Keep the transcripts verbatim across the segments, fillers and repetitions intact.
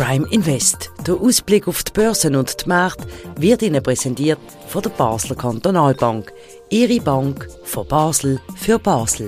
Prime Invest. Der Ausblick auf die Börsen und die Märkte wird Ihnen präsentiert von der Basler Kantonalbank. Ihre Bank von Basel für Basel.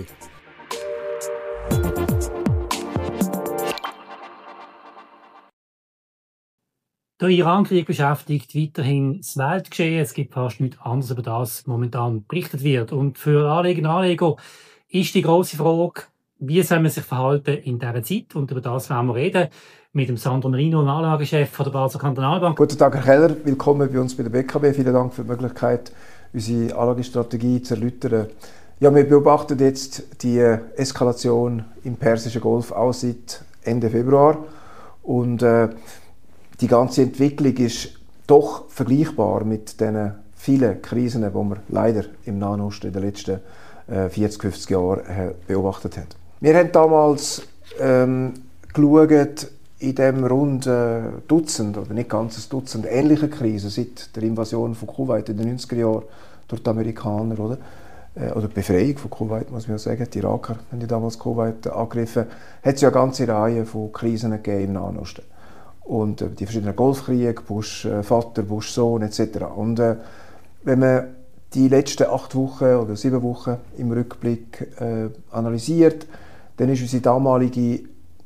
Der Iran-Krieg beschäftigt weiterhin das Weltgeschehen. Es gibt fast nichts anderes, über das momentan berichtet wird. Und für Anlegerinnen und Anleger ist die grosse Frage, wie soll man sich verhalten in dieser Zeit? Und über das werden wir reden mit dem Sandro Marino, dem Anlagechef von der Basler Kantonalbank. Guten Tag, Herr Keller. Willkommen bei uns bei der B K B. Vielen Dank für die Möglichkeit, unsere Anlagestrategie zu erläutern. Ja, wir beobachten jetzt die Eskalation im Persischen Golf auch seit Ende Februar. Und äh, die ganze Entwicklung ist doch vergleichbar mit den vielen Krisen, die wir leider im Nahen Osten in den letzten äh, vierzig, fünfzig Jahren äh, beobachtet haben. Wir haben damals ähm, geschaut, in dem rund äh, Dutzend oder nicht ganz ein Dutzend ähnliche Krisen seit der Invasion von Kuwait in den neunziger Jahren durch die Amerikaner, oder? Äh, oder die Befreiung von Kuwait, muss man ja sagen. Die Iraker haben ja damals Kuwait angegriffen. Hat es ja eine ganze Reihe von Krisen gegeben im Nahen Osten. Und äh, die verschiedenen Golfkriege, Bush äh, Vater, Bush Sohn et cetera. Und äh, wenn man die letzten acht Wochen oder sieben Wochen im Rückblick äh, analysiert, dann ist unsere damalige,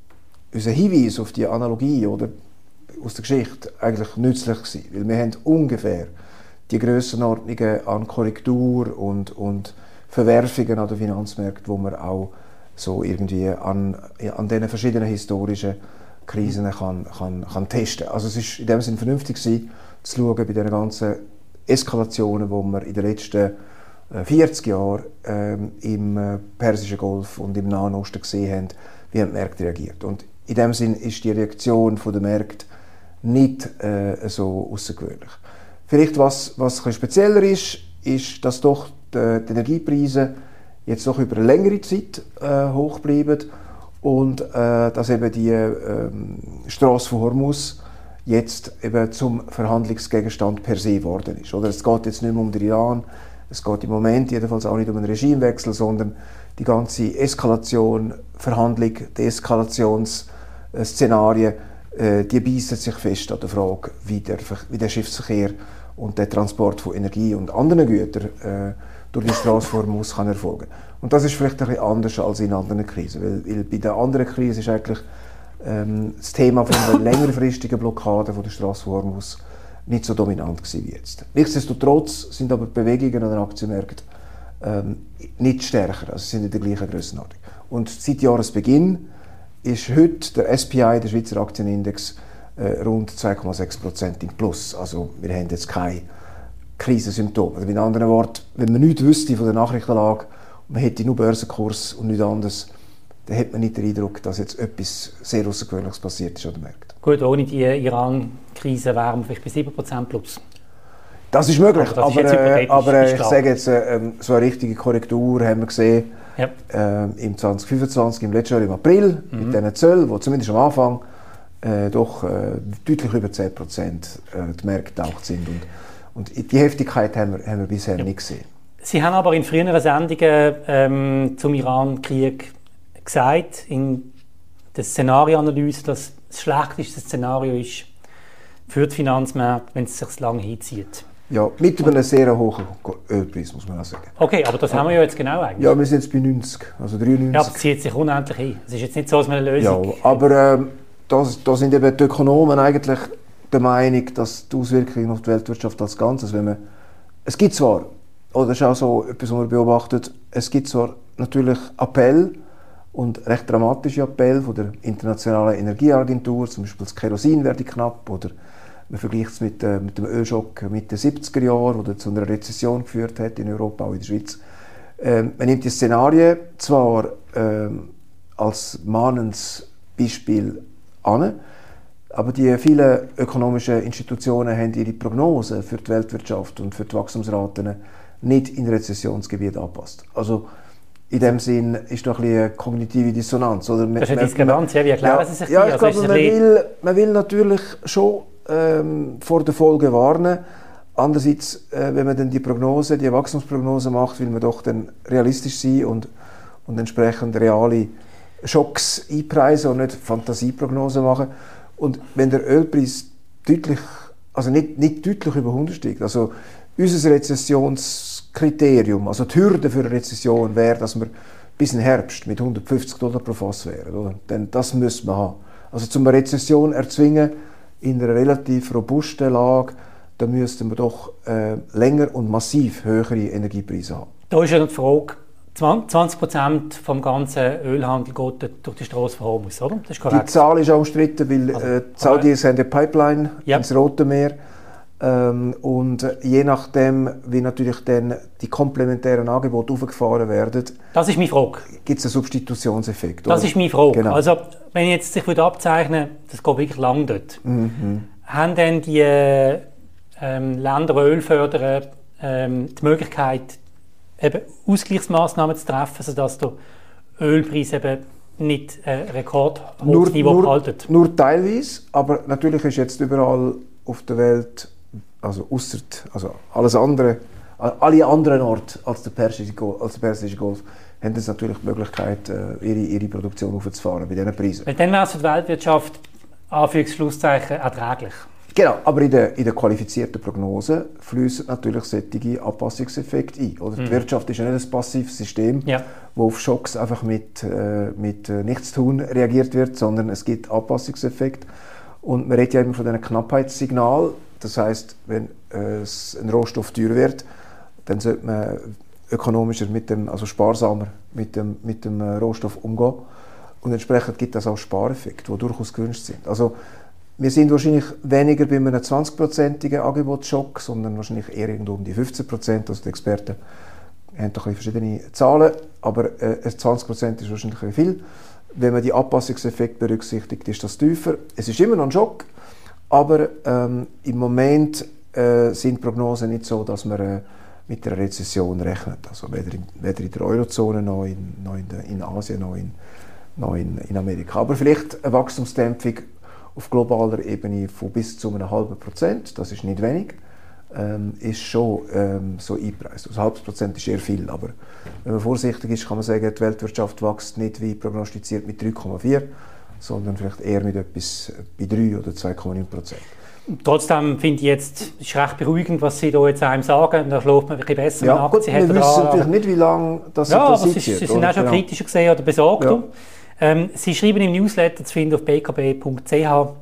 unser Hinweis auf die Analogie oder aus der Geschichte eigentlich nützlich gewesen. Weil wir haben ungefähr die Grössenordnungen an Korrektur und, und Verwerfungen an den Finanzmärkten, die man auch so irgendwie an, an diesen verschiedenen historischen Krisen kann, kann, kann testen. Also es ist in dem Sinne vernünftig gewesen, zu schauen bei den ganzen Eskalationen, die wir in den letzten vierzig Jahren ähm, im äh, Persischen Golf und im Nahen Osten gesehen haben, wie haben die Märkte reagiert. Und in dem Sinne ist die Reaktion der Märkte nicht äh, so außergewöhnlich. Vielleicht was, was ein bisschen spezieller ist, ist, dass doch die, die Energiepreise jetzt doch über eine längere Zeit äh, hoch bleiben und äh, dass eben die äh, Strasse von Hormuz jetzt eben zum Verhandlungsgegenstand per se geworden ist. Oder es geht jetzt nicht mehr um den Iran, es geht im Moment jedenfalls auch nicht um einen Regimewechsel, sondern die ganze Eskalation, Verhandlung, Deeskalationsszenarien, äh, die beißen sich fest an der Frage, wie der, wie der Schiffsverkehr und der Transport von Energie und anderen Gütern äh, durch die Strasse von Hormuz kann erfolgen. Und das ist vielleicht ein bisschen anders als in anderen Krisen, weil, weil bei der anderen Krise ist eigentlich ähm, das Thema von einer längerfristigen Blockade von der Strasse von Hormuz nicht so dominant gewesen wie jetzt. Nichtsdestotrotz sind aber die Bewegungen an den Aktienmärkten ähm, nicht stärker, also sind in der gleichen Grössenordnung. Und seit Jahresbeginn ist heute der S P I, der Schweizer Aktienindex, äh, rund zwei Komma sechs Prozent im Plus. Also wir haben jetzt keine Krisensymptome. Also mit anderen Worten, wenn man nichts wüsste von der Nachrichtenlage und man hätte nur Börsenkurs und nichts anderes, dann hat man nicht den Eindruck, dass jetzt etwas sehr Außergewöhnliches passiert ist an den Märkten. Gut, ohne die Iran-Krise wären wir vielleicht bei sieben Prozent plus. Das ist möglich, also das ist aber, äh, aber ich sage jetzt, äh, so eine richtige Korrektur haben wir gesehen ja. äh, im zwanzig fünfundzwanzig, im letzten Jahr im April, mhm. mit diesen Zöllen, die zumindest am Anfang äh, doch äh, deutlich über zehn Prozent äh, die Märkte getaucht sind. Und, und die Heftigkeit haben wir, haben wir bisher ja. nicht gesehen. Sie haben aber in früheren Sendungen ähm, zum Iran-Krieg gesagt, in der Szenarioanalyse, dass das schlechteste Szenario ist für die Finanzmärkte, wenn es sich lange hinzieht. Ja, mit einem sehr hohen Ölpreis, muss man auch sagen. Okay, aber das ja. haben wir ja jetzt genau eigentlich. Ja, wir sind jetzt bei neunzig, also dreiundneunzig. Ja, aber es zieht sich unendlich hin. Es ist jetzt nicht so, dass man eine Lösung... Ja, aber äh, da sind eben die Ökonomen eigentlich der Meinung, dass die Auswirkungen auf die Weltwirtschaft als Ganzes, wenn man... Es gibt zwar, oder das ist auch so etwas, was man beobachtet, es gibt zwar natürlich Appell und recht dramatische Appell von der Internationalen Energieagentur, zum Beispiel das Kerosin werde knapp, oder man vergleicht es mit, äh, mit dem Ölschock Mitte siebziger Jahre, der zu einer Rezession geführt hat in Europa, auch in der Schweiz. Ähm, man nimmt die Szenarien zwar ähm, als mahnendes Beispiel an, aber die vielen ökonomischen Institutionen haben ihre Prognosen für die Weltwirtschaft und für die Wachstumsraten nicht in Rezessionsgebiet angepasst. Also in dem Sinn ist doch ein bisschen eine kognitive Dissonanz. Oder das ist eine Diskrepanz, ja, wie erklären ja, Sie sich die? Ja, ich also glaube, man, will, man will natürlich schon ähm, vor der Folge warnen. Andererseits, äh, wenn man dann die Prognose, die Wachstumsprognose macht, will man doch dann realistisch sein und, und entsprechend reale Schocks einpreisen und nicht Fantasieprognosen machen. Und wenn der Ölpreis deutlich, also nicht, nicht deutlich über hundert steigt, also unser Rezessionskriterium, also die Hürde für eine Rezession wäre, dass wir bis im Herbst mit hundertfünfzig Dollar pro Fass wären. Oder? Denn das müssen wir haben. Also zum eine Rezession erzwingen in einer relativ robusten Lage, da müssten wir doch äh, länger und massiv höhere Energiepreise haben. Da ist ja noch die Frage, zwanzig Prozent vom ganzen Ölhandel geht durch die Straße von Hormuz, oder? Das ist korrekt. Die Zahl ist auch umstritten, weil also, äh, die Saudis haben eine Pipeline ja. ins Rote Meer. Ähm, und je nachdem, wie natürlich dann die komplementären Angebote aufgefahren werden, das ist meine Frage. Gibt es einen Substitutionseffekt. Das oder? ist meine Frage. Genau. Also, wenn ich jetzt sich abzeichnen würde, das geht wirklich lang dort, mhm. haben dann die ähm, Länder, die Öl fördern, ähm, die Möglichkeit, eben Ausgleichsmaßnahmen zu treffen, sodass der Ölpreis eben nicht äh, rekordhohes Niveau haltet? Nur teilweise, aber natürlich ist jetzt überall auf der Welt, also ausser, also alles andere, alle anderen Orte als der Persische Golf, als der Persische Golf haben jetzt natürlich die Möglichkeit, ihre, ihre Produktion aufzufahren bei diesen Preisen. Weil dann wäre es für die Weltwirtschaft, Anführungs-Schlusszeichen, erträglich. Genau, aber in der, in der qualifizierten Prognose fließen natürlich solche Anpassungseffekte ein. Oder? Mhm. Die Wirtschaft ist ja nicht ein passives System, ja. wo auf Schocks einfach mit, äh, mit äh, Nichtstun reagiert wird, sondern es gibt Anpassungseffekte. Und man redet ja immer von einem Knappheitssignal. Das heisst, wenn äh, ein Rohstoff teuer wird, dann sollte man ökonomischer, mit dem, also sparsamer mit dem, mit dem äh, Rohstoff umgehen. Und entsprechend gibt es auch Spareffekte, die durchaus gewünscht sind. Also, wir sind wahrscheinlich weniger bei einem zwanzig-prozentigen Angebotsschock, sondern wahrscheinlich eher irgendwo um die fünfzehn Prozent. Also die Experten haben doch verschiedene Zahlen, aber äh, zwanzig Prozent ist wahrscheinlich viel. Wenn man die Anpassungseffekte berücksichtigt, ist das tiefer. Es ist immer noch ein Schock, aber ähm, im Moment äh, sind die Prognosen nicht so, dass man äh, mit einer Rezession rechnet. Also weder in, weder in der Eurozone noch in, noch in, der, in Asien noch, in, noch in, in Amerika. Aber vielleicht eine Wachstumsdämpfung auf globaler Ebene von bis zu einem halben Prozent, das ist nicht wenig, ähm, ist schon ähm, so eingepreist. Also ein halbes Prozent ist eher viel, aber wenn man vorsichtig ist, kann man sagen, die Weltwirtschaft wächst nicht wie prognostiziert mit drei Komma vier, sondern vielleicht eher mit etwas bei drei oder zwei Komma neun Prozent. Trotzdem finde ich jetzt, ist recht beruhigend, was Sie da jetzt einem sagen. Da schläft man wirklich besser ja, gut, Sie wir wissen dran. Natürlich nicht, wie lange das ja, das ist. Ja, Sie sind auch schon genau. kritischer gesehen oder besorgt. Ja. Ähm, Sie schreiben im Newsletter zu finden auf b k b punkt c h,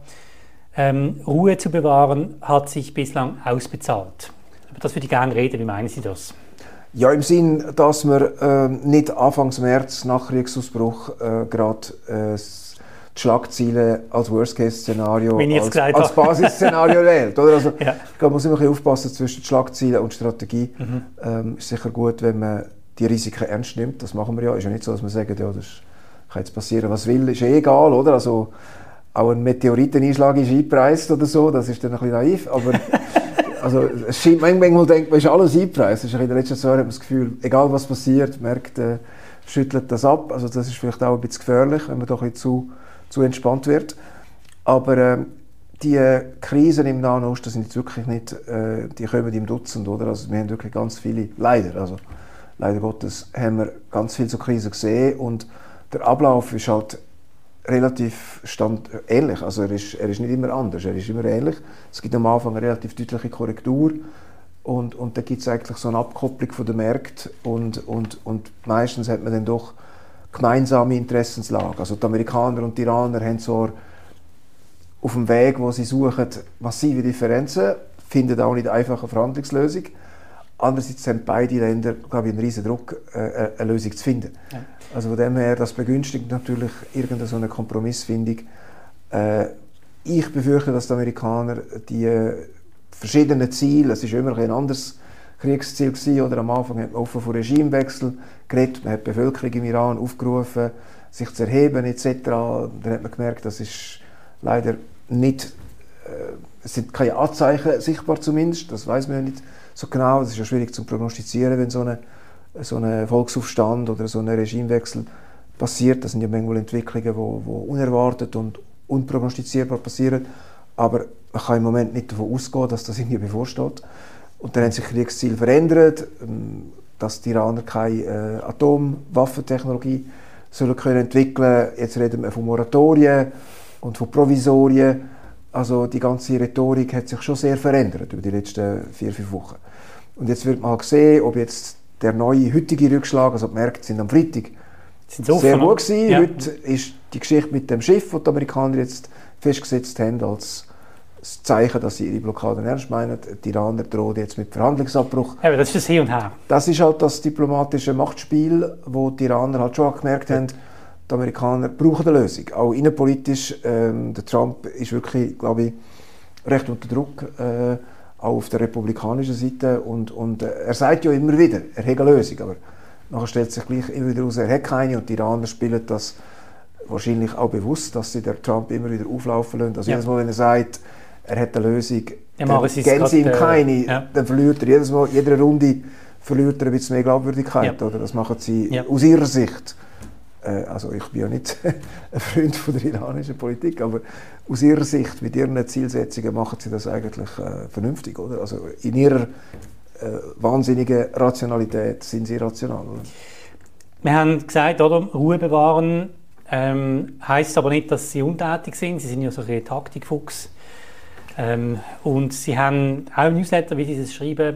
ähm, Ruhe zu bewahren hat sich bislang ausbezahlt. Über das würde ich gerne reden. Wie meinen Sie das? Ja, im Sinn, dass wir äh, nicht Anfang März nach Kriegsausbruch äh, gerade äh, die Schlagziele als Worst-Case-Szenario, als, als Basisszenario wählt. Oder? Also, ja. Man muss immer ein bisschen aufpassen zwischen Schlagzielen und Strategie. Mhm. Ähm, ist sicher gut, wenn man die Risiken ernst nimmt. Das machen wir ja. Ist ja nicht so, dass wir sagen, ja, das kann jetzt passieren, was will, ist eh egal, oder? Also, auch ein Meteoriteneinschlag ist eingepreist oder so, das ist dann ein bisschen naiv, aber also, es scheint, manchmal denkt man, ist alles eingepreist. In den letzten zwei Jahren hat man das Gefühl, egal was passiert, die Märkte äh, schüttelt das ab. Also das ist vielleicht auch ein bisschen gefährlich, wenn man doch ein bisschen zu, zu entspannt wird. Aber äh, die äh, Krisen im Nahen Osten sind jetzt wirklich nicht, äh, die kommen im Dutzend, oder? Also wir haben wirklich ganz viele, leider, also leider Gottes, haben wir ganz viele so Krisen gesehen und der Ablauf ist halt relativ stand ähnlich. Also er ist, er ist nicht immer anders, er ist immer ähnlich. Es gibt am Anfang eine relativ deutliche Korrektur und, und dann gibt es eigentlich so eine Abkopplung von den Märkten und, und, und meistens hat man dann doch gemeinsame Interessenslage. Also die Amerikaner und die Iraner haben zwar auf dem Weg, wo sie suchen, massive Differenzen, finden auch nicht einfach eine Verhandlungslösung. Andererseits haben beide Länder, glaube ich, einen riesen Druck, äh, eine Lösung zu finden. Ja. Also von dem her, das begünstigt natürlich irgendeine so eine Kompromissfindung. Äh, ich befürchte, dass die Amerikaner die äh, verschiedenen Ziele, es war immer ein anderes Kriegsziel gewesen, oder am Anfang hat man offen von Regimewechsel geredet, man hat die Bevölkerung im Iran aufgerufen, sich zu erheben et cetera. Dann hat man gemerkt, das ist leider nicht, äh, es sind keine Anzeichen sichtbar zumindest, das weiß man ja nicht so genau, das ist ja schwierig zu prognostizieren, wenn so eine so ein Volksaufstand oder so ein Regimewechsel passiert. Das sind ja manchmal Entwicklungen, die, die unerwartet und unprognostizierbar passieren. Aber man kann im Moment nicht davon ausgehen, dass das irgendwie bevorsteht. Und dann haben sich Kriegsziele verändert, dass die Iraner keine äh, Atomwaffentechnologie sollen können entwickeln. Jetzt reden wir von Moratorien. und von Provisorien. Also die ganze Rhetorik hat sich schon sehr verändert über die letzten vier, fünf Wochen. Und jetzt wird mal sehen, ob jetzt der neue, heutige Rückschlag, also die Märkte sind am Freitag sind so sehr offen, gut gewesen. ja. Heute ist die Geschichte mit dem Schiff, das die Amerikaner jetzt festgesetzt haben, als Zeichen, dass sie ihre Blockaden ernst meinen. Die Iraner drohen jetzt mit Verhandlungsabbruch. Ja, das ist das Hin und Her. Das ist halt das diplomatische Machtspiel, wo die Iraner halt schon gemerkt haben, die Amerikaner brauchen eine Lösung. Auch innenpolitisch, ähm, der Trump ist wirklich, glaube ich, recht unter Druck, äh, auch auf der republikanischen Seite. Und, und äh, er sagt ja immer wieder, er hat eine Lösung, aber nachher stellt sich gleich immer wieder heraus, er hat keine, und die Iraner spielen das wahrscheinlich auch bewusst, dass sie den Trump immer wieder auflaufen lassen. Also ja. Jedes Mal, wenn er sagt, er hat eine Lösung, ja, dann geben sie ihm keine, äh, ja. dann verliert er jedes Mal, jede Runde verliert er ein bisschen mehr Glaubwürdigkeit. Ja. Oder? Das machen sie ja. aus ihrer Sicht. Äh, also ich bin ja nicht ein Freund von der iranischen Politik, aber aus ihrer Sicht, mit ihren Zielsetzungen, machen sie das eigentlich äh, vernünftig. Oder? Also in ihrer äh, wahnsinnigen Rationalität sind sie rational. Oder? Wir haben gesagt, oder, Ruhe bewahren ähm, heisst aber nicht, dass sie untätig sind. Sie sind ja so ein Taktikfuchs. Ähm, und sie haben auch im Newsletter, wie sie es schreiben,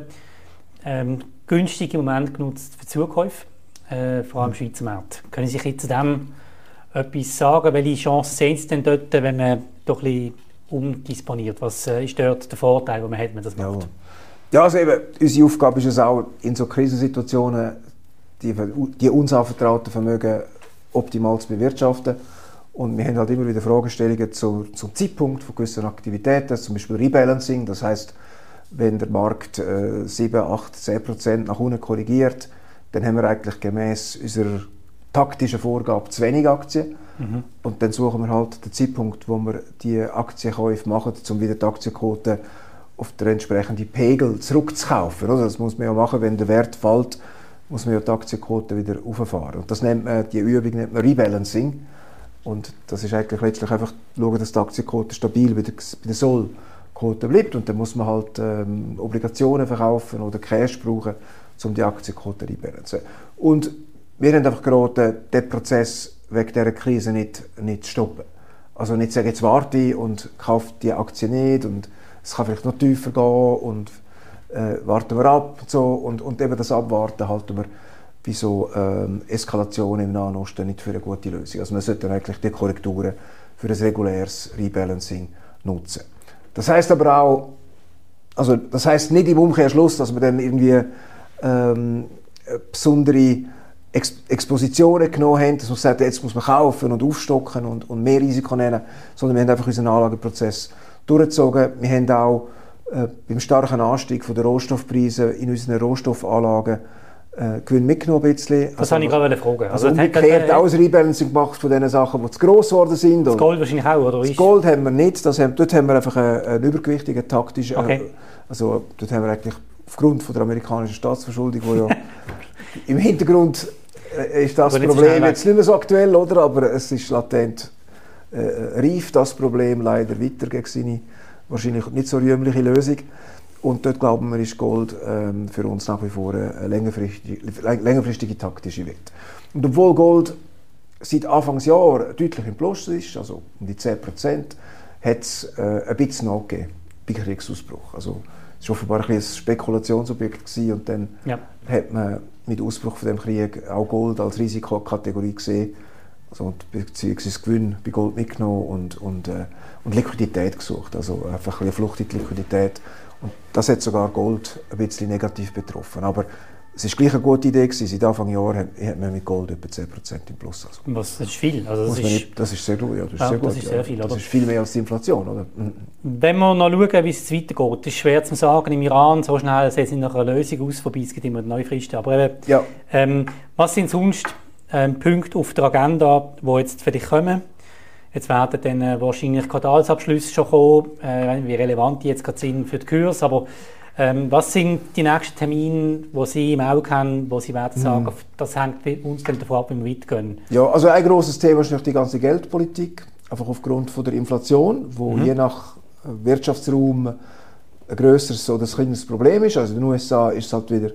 ähm, günstige Momente genutzt für Zukäufe, äh, vor allem im Schweizer Markt. Können Sie sich zu dem etwas sagen? Welche Chancen sehen Sie denn dort, wenn man doch ein bisschen umdisponiert? Was äh, ist dort der Vorteil, den man hat, wenn man das macht? Ja, ja, also eben, unsere Aufgabe ist es auch, in so Krisensituationen die, die uns anvertrauten Vermögen optimal zu bewirtschaften. Und wir haben halt immer wieder Fragestellungen zu, zum Zeitpunkt von gewissen Aktivitäten, zum Beispiel Rebalancing. Das heisst, wenn der Markt äh, sieben, acht, zehn Prozent nach unten korrigiert, dann haben wir eigentlich gemäß unserer taktischen Vorgabe zu wenig Aktien. Mhm. Und dann suchen wir halt den Zeitpunkt, wo wir die Aktienkäufe machen, um wieder die Aktienquote auf den entsprechenden Pegel zurückzukaufen. Also das muss man ja machen, wenn der Wert fällt, muss man ja die Aktienquote wieder hochfahren. Und das nennt man, die Übung nennt man Rebalancing. Und das ist eigentlich letztlich einfach schauen, dass die Aktienquote stabil bei der, bei der Sollquote bleibt. Und dann muss man halt ähm, Obligationen verkaufen oder Cash brauchen, um die Aktienquote zu rebalancen. Und wir haben einfach geraten, den Prozess wegen dieser Krise nicht, nicht zu stoppen. Also nicht sagen, jetzt warte ich und kaufe die Aktie nicht und es kann vielleicht noch tiefer gehen und äh, warten wir ab und so. Und, und eben das Abwarten halten wir bei so ähm, Eskalationen im Nahen Osten nicht für eine gute Lösung. Also man sollte dann eigentlich die Korrekturen für ein reguläres Rebalancing nutzen. Das heisst aber auch, also das heisst nicht im Umkehrschluss, dass wir dann irgendwie ähm, besondere Ex Expositionen genommen haben, dass man sagt, jetzt muss man kaufen und aufstocken und, und mehr Risiko nehmen, sondern wir haben einfach unseren Anlageprozess durchgezogen. Wir haben auch äh, beim starken Anstieg der Rohstoffpreise in unseren Rohstoffanlagen äh, Gewinn mitgenommen. Ein bisschen. Das also, habe ich gerade fragen. Also, also umgekehrt auch ein Rebalancing gemacht von den Sachen, die zu gross geworden sind. Das Gold wahrscheinlich auch, oder? Das Gold haben wir nicht, das haben, dort haben wir einfach einen, einen übergewichtigen taktischen, okay. äh, also dort haben wir eigentlich aufgrund von der amerikanischen Staatsverschuldung, die ja im Hintergrund äh, ist das Problem jetzt nicht mehr so aktuell, oder? Aber es ist latent äh, reif, das Problem leider weiter gegen seine wahrscheinlich nicht so rühmliche Lösung. Und dort glauben wir, ist Gold ähm, für uns nach wie vor eine längerfristige, längerfristige taktische Wert. Und obwohl Gold seit Anfangsjahr deutlich im Plus ist, also um die zehn Prozent, hat es äh, ein bisschen nachgegeben bei Kriegsausbruch. Also es war offenbar ein, ein Spekulationsobjekt gewesen, und dann ja. hat man mit Ausbruch von dem Krieg auch Gold als Risikokategorie gesehen, also beziehungsweise Gewinn bei Gold mitgenommen und, und, äh, und Liquidität gesucht, also einfach eine Flucht in die Liquidität. Und das hat sogar Gold ein bisschen negativ betroffen. Aber es war gleich eine gute Idee gewesen. Seit Anfang Jahr hat man mit Gold etwa zehn Prozent im Plus. Also, Was, das ist viel. Also das, ist, nicht, das ist sehr gut. Ja, das ist, ja, sehr, gut, das ist sehr ja. viel. Das oder? ist viel mehr als die Inflation. Oder? Wenn wir noch schauen, wie es weitergeht, ist schwer zu sagen. Im Iran so schnell sehen sie nach einer Lösung aus, vorbei, es gibt immer neue Fristen. Aber eben, ja. ähm, was sind sonst ähm, Punkte auf der Agenda, die jetzt für dich kommen? Jetzt werden dann äh, wahrscheinlich Quartalsabschlüsse schon kommen, äh, wie relevant die jetzt gerade sind für die Kurs. Aber ähm, was sind die nächsten Termine, die Sie im Auge haben, wo Sie werden sagen, mm. das hängt uns dann davon ab, wie wir weitergehen? Ja, also ein grosses Thema ist natürlich die ganze Geldpolitik, einfach aufgrund von der Inflation, wo mm. je nach Wirtschaftsraum ein grösseres oder ein kleines Problem ist. Also in den U S A ist es halt wieder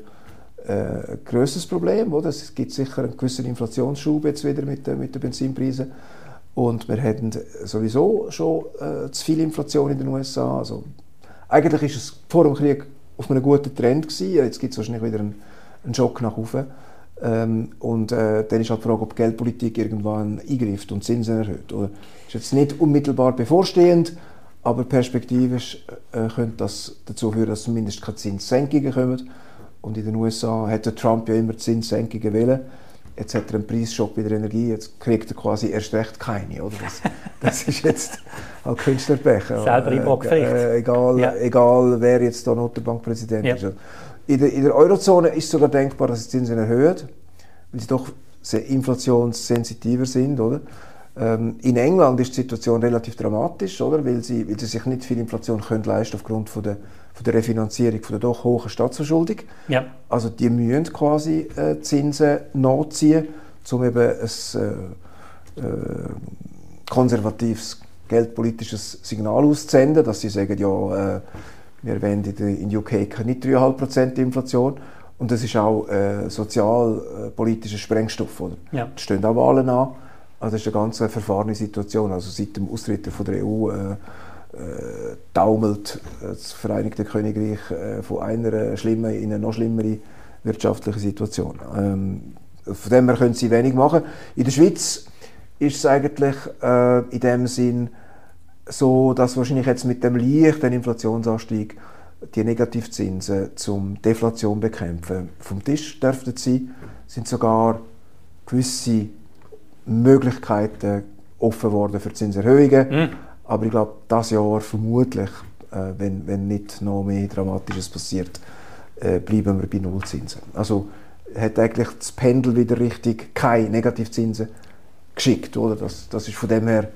äh, ein grösseres Problem, oder? Es gibt sicher einen gewissen Inflationsschub jetzt wieder mit, äh, mit den Benzinpreisen. Und wir hatten sowieso schon äh, zu viel Inflation in den U S A. Also, eigentlich war es vor dem Krieg auf einem guten Trend gewesen. Jetzt gibt es wahrscheinlich wieder einen, einen Schock nach oben. Ähm, und äh, dann ist halt die Frage, ob die Geldpolitik irgendwann eingreift und Zinsen erhöht. Oder? Ist jetzt nicht unmittelbar bevorstehend, aber perspektivisch äh, könnte das dazu führen, dass zumindest keine Zinssenkungen kommen. Und in den U S A hat der Trump ja immer Zinssenkungen gewählt. Jetzt hat er einen Preisschock bei der Energie, jetzt kriegt er quasi erst recht keine. Oder? Das, das ist jetzt halt Künstlerpech. Selber im Bock vielleicht. Äh, egal, ja. egal, wer jetzt da Notenbankpräsident ja. ist. In der, in der Eurozone ist sogar denkbar, dass sie Zinsen erhöhen, weil sie doch sehr inflationssensitiver sind. Oder? Ähm, in England ist die Situation relativ dramatisch, oder? Weil, sie, weil sie sich nicht viel Inflation können leisten aufgrund von der, von der Refinanzierung von der doch hohen Staatsverschuldung. Ja. Also die müssen quasi äh, Zinsen nachziehen, um eben ein äh, äh, konservatives geldpolitisches Signal auszusenden, dass sie sagen, ja, äh, wir wollen in U K nicht drei Komma fünf Prozent Inflation. Und das ist auch äh, sozialpolitischer Sprengstoff. Oder? Ja. Da stehen auch Wahlen an. Also das ist eine ganz verfahrene Situation. Also seit dem Austritt von der E U äh, äh, taumelt das Vereinigte Königreich äh, von einer schlimmen in eine noch schlimmere wirtschaftliche Situation. Ähm, von dem her können sie wenig machen. In der Schweiz ist es eigentlich äh, in dem Sinn so, dass wahrscheinlich jetzt mit dem leichten Inflationsanstieg die Negativzinsen zum Deflation bekämpfen vom Tisch dürften sein, sind sogar gewisse Möglichkeiten offen worden für Zinserhöhungen. Mhm. Aber ich glaube, dieses Jahr vermutlich, äh, wenn, wenn nicht noch mehr Dramatisches passiert, äh, bleiben wir bei Nullzinsen. Also hat eigentlich das Pendel wieder richtig keine Negativzinsen geschickt. Oder? Das, das ist von dem her,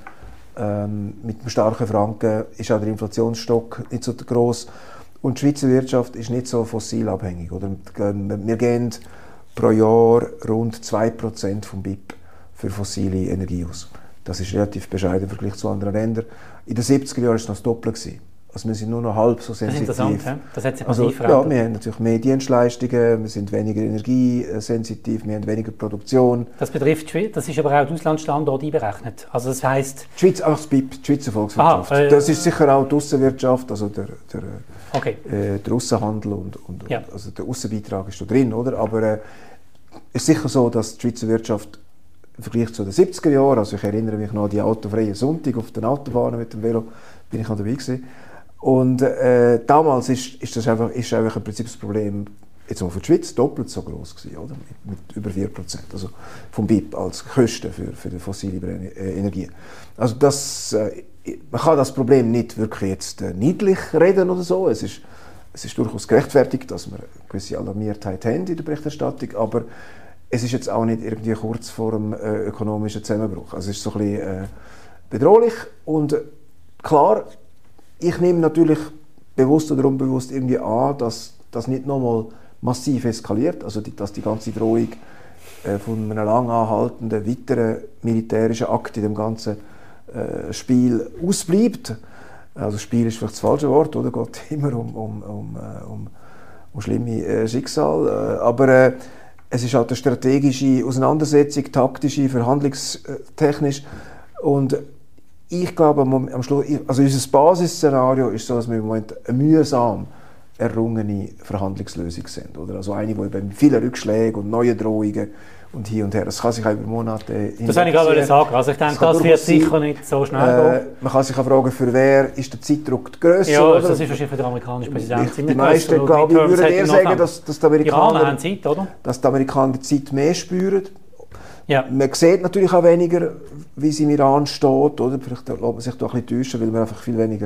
ähm, mit dem starken Franken ist auch der Inflationsstock nicht so gross. Und die Schweizer Wirtschaft ist nicht so fossilabhängig. Oder? Wir geben pro Jahr rund zwei Prozent vom B I P für fossile Energie aus. Das ist relativ bescheiden im Vergleich zu anderen Ländern. In den siebziger Jahren war es noch das Doppelte. Also wir sind nur noch halb so sensitiv. Das ist interessant, ja? Das hat sich also, ja, wir haben natürlich mehr Dienstleistungen, wir sind weniger energiesensitiv, wir haben weniger Produktion. Das betrifft die Schweiz, das ist aber auch die Auslandsstandorte einberechnet. Also das heisst... Die Schweiz, auch das B I P, die Schweizer Volkswirtschaft. Aha, äh, das ist sicher auch die Aussenwirtschaft, also der, der, okay. äh, der Aussenhandel und, und, ja. also der Aussenbeitrag ist da drin, oder? Aber es äh, ist sicher so, dass die Schweizer Wirtschaft im Vergleich zu den siebziger Jahren, also ich erinnere mich noch an die autofreien Sonntag auf den Autobahnen mit dem Velo, bin ich noch dabei gewesen. Und äh, damals ist, ist das einfach, ist einfach im Prinzip das Problem, jetzt auch für die Schweiz, doppelt so groß gewesen, oder? Mit, mit über vier Prozent, also vom B I P als Kosten für, für die fossile Energie. Also das, äh, man kann das Problem nicht wirklich jetzt äh, niedlich reden oder so. Es ist, es ist durchaus gerechtfertigt, dass wir eine gewisse Alarmiertheit haben in der Berichterstattung, aber es ist jetzt auch nicht irgendwie kurz vor dem äh, ökonomischen Zusammenbruch. Also es ist so ein bisschen äh, bedrohlich und klar, ich nehme natürlich bewusst oder unbewusst irgendwie an, dass das nicht nochmal massiv eskaliert, also die, dass die ganze Drohung äh, von einem lang anhaltenden weiteren militärischen Akt in dem ganzen äh, Spiel ausbleibt. Also Spiel ist vielleicht das falsche Wort, oder? Es geht immer um, um, um, um, um schlimme äh, Schicksale, äh, aber äh, es ist halt eine strategische Auseinandersetzung, taktische, verhandlungstechnisch und ich glaube, am Schluss, also unser Basisszenario ist so, dass wir im Moment eine mühsam errungene Verhandlungslösung sind. Oder? Also eine, die mit vielen Rückschlägen und neuen Drohungen und hin und her, das kann sich auch über Monate hinwegziehen. Das wollte ich gerade sagen. Also ich denke, das, das wird sicher nicht so schnell äh, gehen. Man kann sich auch fragen, für wer ist der Zeitdruck grösser? Ja, oder? Das ist wahrscheinlich für den amerikanischen Präsidenten. Die meisten, glaube ich, würden eher sagen, dass, dass die Amerikaner, haben Zeit, oder? dass die Amerikaner die Zeit mehr spüren. Ja. Man sieht natürlich auch weniger, wie es im Iran steht, oder? Vielleicht lässt man sich da ein bisschen täuschen, weil man einfach viel weniger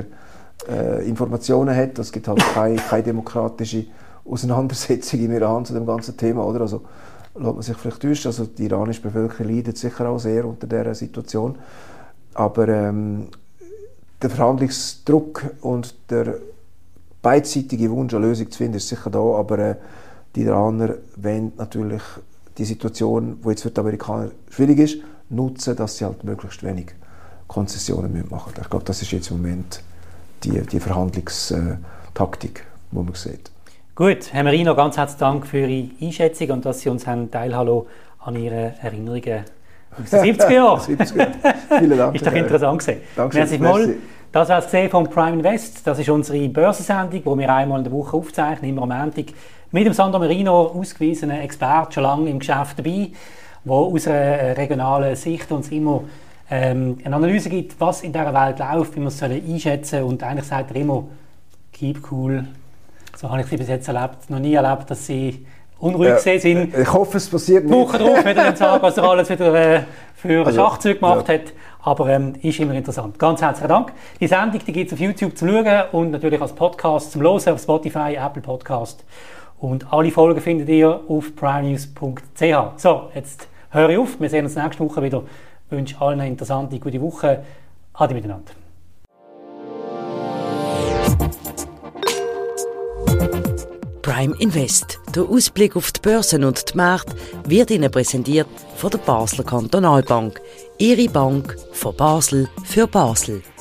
äh, Informationen hat. Es gibt halt keine, keine demokratische Auseinandersetzung im Iran zu dem ganzen Thema, oder? Also lässt man sich vielleicht täuschen. Also die iranische Bevölkerung leidet sicher auch sehr unter dieser Situation. Aber ähm, der Verhandlungsdruck und der beidseitige Wunsch, eine Lösung zu finden, ist sicher da. Aber äh, die Iraner wollen natürlich die Situation, die jetzt für die Amerikaner schwierig ist, nutzen, dass sie halt möglichst wenig Konzessionen machen müssen. Ich glaube, das ist jetzt im Moment die, die Verhandlungstaktik, die man sieht. Gut, Herr Marino, ganz herzlichen Dank für Ihre Einschätzung und dass Sie uns haben teilhaben an Ihren Erinnerungen Aus den siebziger Jahren. siebziger. Vielen Dank. Ist doch interessant gewesen. Danke. Merci mal. Das war es von Prime Invest. Das ist unsere Börsensendung, die wir einmal in der Woche aufzeichnen, immer am Montag. Mit dem Sandro Marino, ausgewiesenen Experten, schon lange im Geschäft dabei, der aus einer regionalen Sicht uns immer ähm, eine Analyse gibt, was in dieser Welt läuft, wie wir es einschätzen sollen. Und eigentlich sagt er immer, keep cool. So habe ich sie bis jetzt erlebt. Noch nie erlebt, dass sie unruhig ja, sind. Ich hoffe, es passiert nicht. Woche drauf wieder sagen, was er alles wieder äh, für also, Schachzug gemacht ja. hat. Aber ähm, ist immer interessant. Ganz herzlichen Dank. Die Sendung gibt es auf YouTube zum Schauen und natürlich als Podcast zum Hören auf Spotify, Apple Podcast. Und alle Folgen findet ihr auf primenews punkt c h. So, jetzt höre ich auf. Wir sehen uns nächste Woche wieder. Ich wünsche allen eine interessante, gute Woche. Ade miteinander. Prime Invest, der Ausblick auf die Börsen und die Märkte, wird Ihnen präsentiert von der Basler Kantonalbank. Ihre Bank von Basel für Basel.